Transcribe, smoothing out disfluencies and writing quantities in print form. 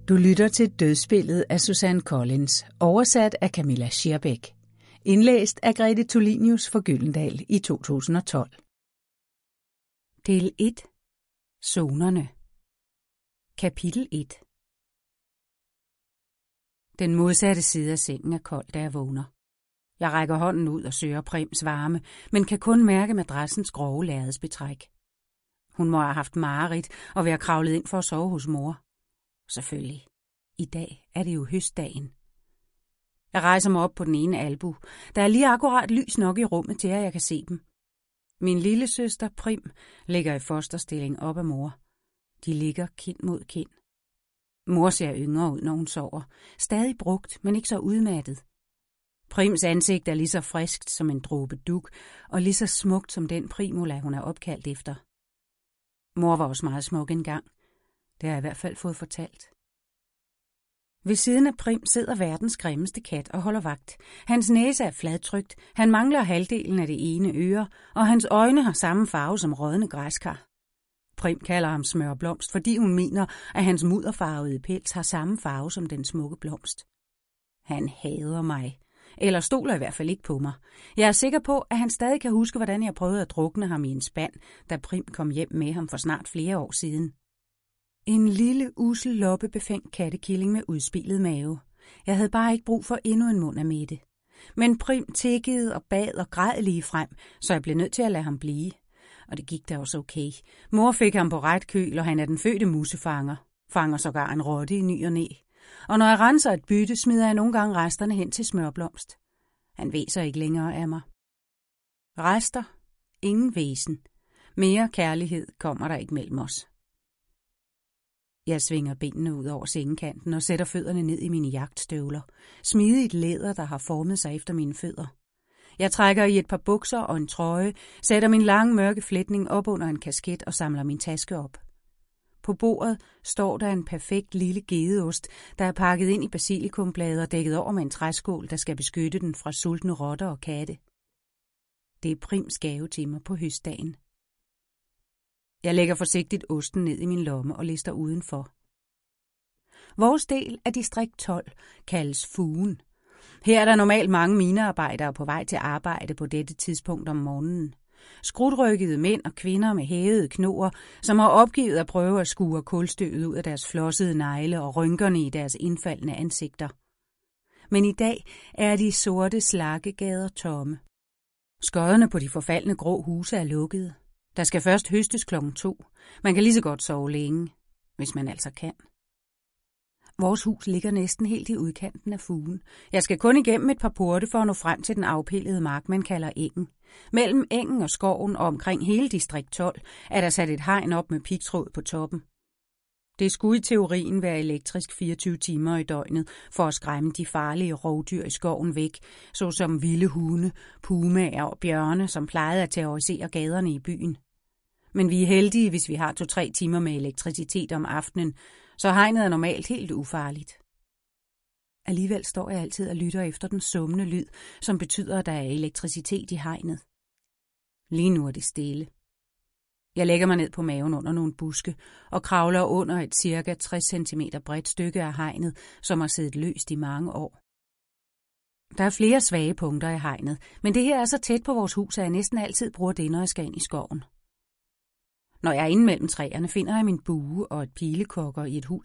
Du lytter til Dødsspillet af Suzanne Collins, oversat af Camilla Scherbæk. Indlæst af Grete Tulinius for Gyldendal i 2012. Del 1. Zonerne. Kapitel 1. Den modsatte side af sengen er kold, da jeg vågner. Jeg rækker hånden ud og søger Prims varme, men kan kun mærke madrassens grove lærredsbetræk. Hun må have haft mareridt og være kravlet ind for at sove hos mor. Selvfølgelig. I dag er det jo høstdagen. Jeg rejser mig op på den ene albu. Der er lige akkurat lys nok i rummet til, at jeg kan se dem. Min lille søster Prim ligger i fosterstilling op ad mor. De ligger kind mod kind. Mor ser yngre ud, når hun sover. Stadig brugt, men ikke så udmattet. Prims ansigt er lige så friskt som en dråbe dug, og lige så smukt som den primula, hun er opkaldt efter. Mor var også meget smuk engang. Det har jeg i hvert fald fået fortalt. Ved siden af Prim sidder verdens grimmeste kat og holder vagt. Hans næse er fladtrykt, han mangler halvdelen af det ene øre, og hans øjne har samme farve som rådne græskar. Prim kalder ham Smørblomst, fordi hun mener, at hans mudderfarvede pels har samme farve som den smukke blomst. Han hader mig, eller stoler i hvert fald ikke på mig. Jeg er sikker på, at han stadig kan huske, hvordan jeg prøvede at drukne ham i en spand, da Prim kom hjem med ham for snart flere år siden. En lille, ussel, loppebefængt kattekilling med udspilet mave. Jeg havde bare ikke brug for endnu en mund af midte. Men Prim tikkede og bad og græd lige frem, så jeg blev nødt til at lade ham blive. Og det gik da også okay. Mor fik ham på ret køl, og han er den fødte musefanger. Fanger sågar en rotte i ny og næ. Og når jeg renser et bytte, smider jeg nogle gange resterne hen til Smørblomst. Han væser ikke længere af mig. Rester. Ingen væsen. Mere kærlighed kommer der ikke mellem os. Jeg svinger benene ud over sengekanten og sætter fødderne ned i mine jagtstøvler. Smidigt læder, der har formet sig efter mine fødder. Jeg trækker i et par bukser og en trøje, sætter min lange mørke flætning op under en kasket og samler min taske op. På bordet står der en perfekt lille gedeost, der er pakket ind i basilikumblade og dækket over med en træskål, der skal beskytte den fra sultne rotter og katte. Det er Prims gave til mig på høstdagen. Jeg lægger forsigtigt osten ned i min lomme og lister udenfor. Vores del af distrikt 12 kaldes Fugen. Her er der normalt mange minearbejdere på vej til arbejde på dette tidspunkt om morgenen. Skrutrykkede mænd og kvinder med hævede knoer, som har opgivet at prøve at skure kulstøvet ud af deres flossede negle og rynkerne i deres indfaldende ansigter. Men i dag er de sorte slakkegader tomme. Skodderne på de forfaldne grå huse er lukkede. Der skal først høstes 2:00. Man kan lige så godt sove længe, hvis man altså kan. Vores hus ligger næsten helt i udkanten af Fugen. Jeg skal kun igennem et par porte for at nå frem til den afpillede mark, man kalder engen. Mellem engen og skoven og omkring hele distrikt 12 er der sat et hegn op med pigtråd på toppen. Det skulle i teorien være elektrisk 24 timer i døgnet for at skræmme de farlige rovdyr i skoven væk, såsom vilde hunde, pumaer og bjørne, som plejede at terrorisere gaderne i byen. Men vi er heldige, hvis vi har 2-3 timer med elektricitet om aftenen, så hegnet er normalt helt ufarligt. Alligevel står jeg altid og lytter efter den summende lyd, som betyder, at der er elektricitet i hegnet. Lige nu er det stille. Jeg lægger mig ned på maven under nogle buske og kravler under et cirka 60 cm bredt stykke af hegnet, som har siddet løst i mange år. Der er flere svage punkter i hegnet, men det her er så tæt på vores hus, at jeg næsten altid bruger det, når jeg skal ind i skoven. Når jeg er inde mellem træerne, finder jeg min bue og et pilekokker i et hul